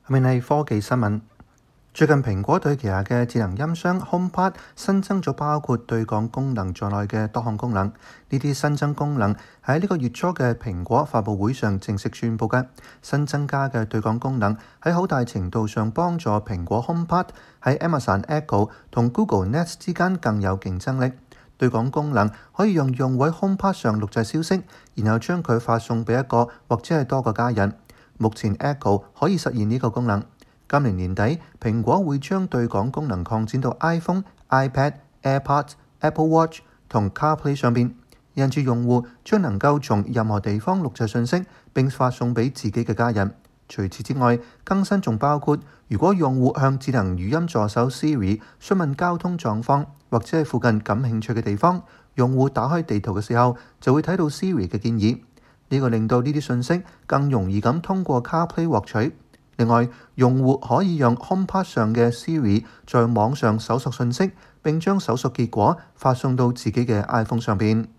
下面係科技新聞。最近蘋果對旗下嘅智能音箱 HomePod 新增咗包括對講功能在內嘅多項功能。呢啲新增功能喺呢個月初嘅蘋果發佈會上正式宣佈嘅。新增加嘅對講功能喺好大程度上幫助蘋果 HomePod 喺 Amazon Echo 同 Google Nest 之間更有競爭力。對講功能可以讓用戶喺 HomePod 上錄製消息，然後將佢發送俾一個或者係多個家人。目前 Echo 可以實現呢個功能。今年年底，蘋果會將對講功能擴展到 iPhone、iPad、AirPods、Apple Watch 同 CarPlay 上邊，因此用戶將能夠從任何地方錄製信息並發送俾自己嘅家人。除此之外，更新仲包括如果用戶向智能語音助手 Siri 詢問交通狀況或者係附近感興趣嘅地方，用戶打開地圖嘅時候就會睇到 Siri 嘅建議。呢個令到呢啲信息更容易咁通過 CarPlay 獲取。另外，用戶可以讓 HomePod 上嘅 Siri 在網上搜索信息，並將搜索結果發送到自己嘅 iPhone 上邊。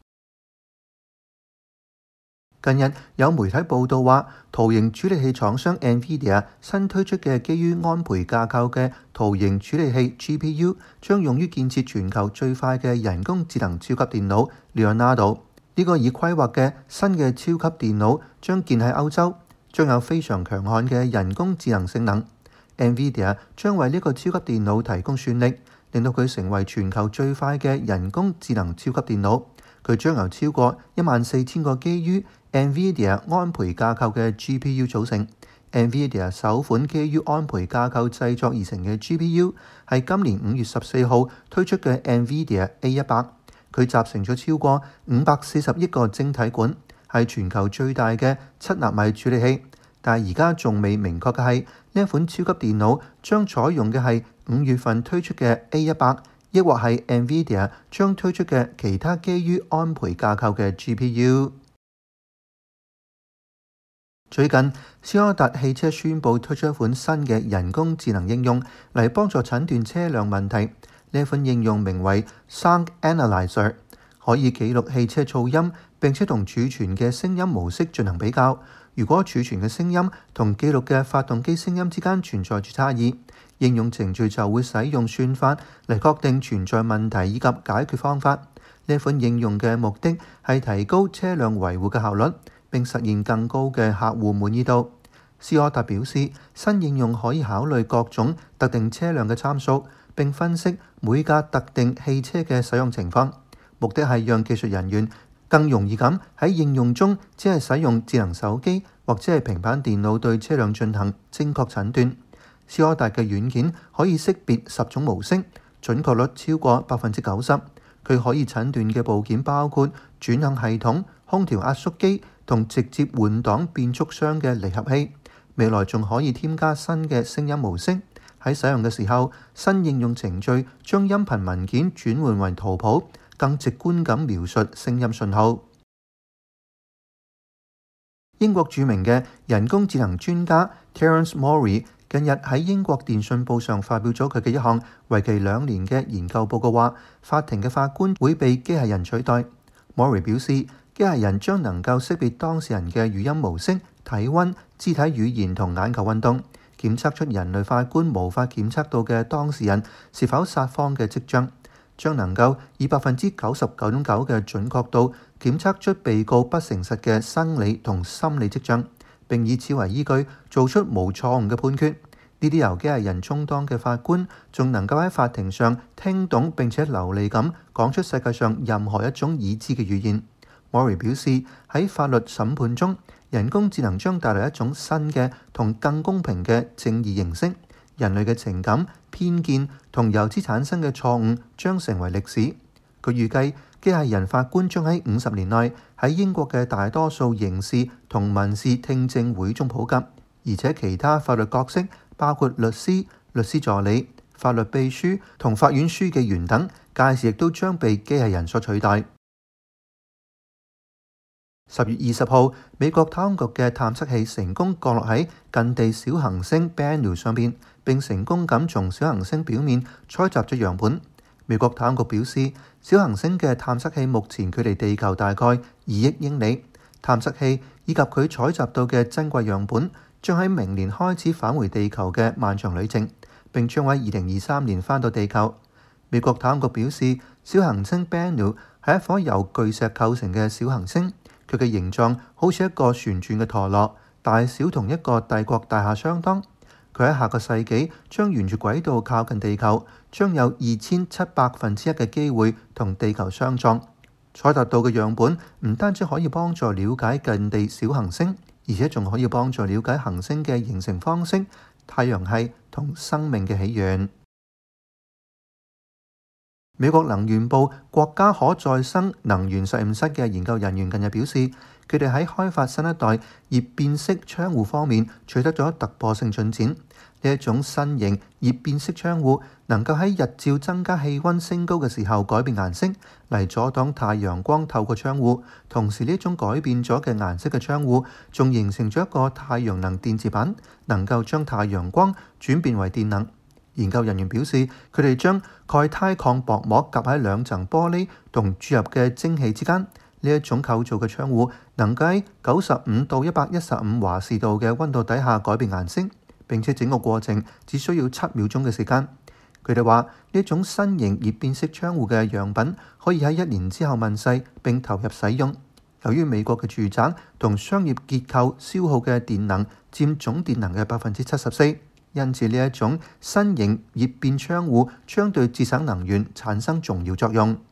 近日有媒體報道話，圖形處理器廠商 NVIDIA 新推出嘅基於安培架構嘅圖形處理器 GPU 將用於建設全球最快嘅人工智能超級電腦 Leonardo。呢個已規劃嘅新嘅超級電腦將建喺歐洲，將有非常強悍嘅人工智能性能。NVIDIA 將為呢個超級電腦提供算力，令到佢成為全球最快嘅人工智能超級電腦。佢將由超過14000個基於 NVIDIA 安培架構嘅 GPU 組成。NVIDIA 首款基於安培架構製作而成嘅 GPU 係今年5月14號推出嘅 NVIDIA A100。佢集成咗超過540億個晶體管，係全球最大嘅7納米處理器。但係而家仲未明確嘅係，呢一款超級電腦將採用嘅係5月份推出嘅 A100，抑或係 NVIDIA 將推出嘅其他基於安培架構嘅 GPU。最近，斯柯達汽車宣布推出一款新嘅人工智能應用嚟幫助診斷車輛問題。呢款應用名為 Sound Analyzer， 可以記錄汽車噪音，並且同儲存嘅聲音模式進行比較。如果儲存嘅聲音同記錄嘅發動機聲音之間存在住差異，應用程序就會使用算法嚟確定存在問題以及解決方法。呢款應用嘅目的係提高車輛維護嘅效率，並實現更高嘅客戶滿意度。斯柯達表示，新應用可以考慮各種特定車輛嘅參數，並分析每架特定汽車嘅使用情況，目的係讓技術人員更容易咁喺應用中只係使用智能手機或者係平板電腦對車輛進行精確診斷。斯柯達嘅軟件可以識別10種模式，準確率超過90%。佢可以診斷嘅部件包括轉向系統、空調壓縮機同直接換擋變速箱嘅離合器。未來仲可以添加新嘅聲音模式。喺使用嘅時候，新應用程序將音頻文件轉換為圖譜，更直觀咁描述聲音信號。英國著名嘅人工智能專家 Terence Murray 近日喺英國電訊報上發表咗佢嘅一項為期2年嘅研究報告，話法庭嘅法官會被機械人取代。Murray 表示，機械人將能夠識別當事人嘅語音模式、體温、肢體語言同眼球運動，檢測出人類法官無法檢測到嘅當事人是否撒謊嘅跡象，將能夠以99.9%嘅準確度檢測出被告不誠實嘅生理同心理跡象，並以此為依據做出無錯誤嘅判決。呢啲由機械人充當嘅法官仲能夠喺法庭上聽懂並且流利咁講出世界上任何一種已知嘅語言。Murray 表示，喺法律審判中，人工智能將帶來一種新嘅同更公平嘅正義形式。人類嘅情感、偏見同由之產生嘅錯誤將成為歷史。佢預計機械人法官將喺50年內喺英國嘅大多數刑事同民事聽證會中普及，而且其他法律角色包括律師、律師助理、法律秘書同法院書記員等，屆時亦都將被機械人所取代。10月20號，美國太空局嘅探測器成功降落喺近地小行星 Bennu 上邊，並成功咁從小行星表面採集咗樣本。美國太空局表示，小行星嘅探測器目前距離地球大概2億英里。探測器以及佢採集到嘅珍貴樣本， 將喺明年開始返回地球嘅漫長旅程，並將喺2023年返到地球。美國太空局表示，小行星 Bennu 係一顆由巨石構成嘅小行星，佢嘅形狀好似一個旋轉嘅陀螺，大小同一個帝國大廈相當。佢喺下個世紀將沿住軌道靠近地球，將有2700%嘅機會同地球相撞。採集到嘅樣本唔單止可以幫助了解近地小行星，而且仲可以幫助了解行星嘅形成方式、太陽系同生命嘅起源。美國能源部國家可再生能源實驗室嘅研究人員近日表示，佢哋喺開發新一代熱變色窗戶方面取得咗突破性進展。呢一種新型熱變色窗戶能夠喺日照增加氣溫升高嘅時候改變顏色，嚟阻擋太陽光透過窗戶。同時呢一種改變咗嘅顏色嘅窗戶仲形成咗一個太陽能電池板，能夠將太陽光轉變為電能。研究人員表示，佢哋將鈣鈦礦薄膜夾喺兩層玻璃同注入嘅蒸汽之間。呢一種構造嘅窗戶能夠喺95到115華氏度嘅溫度底下改變顏色，並且整個過程只需要7秒鐘嘅時間。佢哋話呢一種新型熱變色窗戶嘅樣品可以喺1年之後問世並投入使用。由於美國嘅住宅同商業結構消耗嘅電能佔總電能嘅74%，因此呢一種新型熱變窗戶將對節省能源產生重要作用。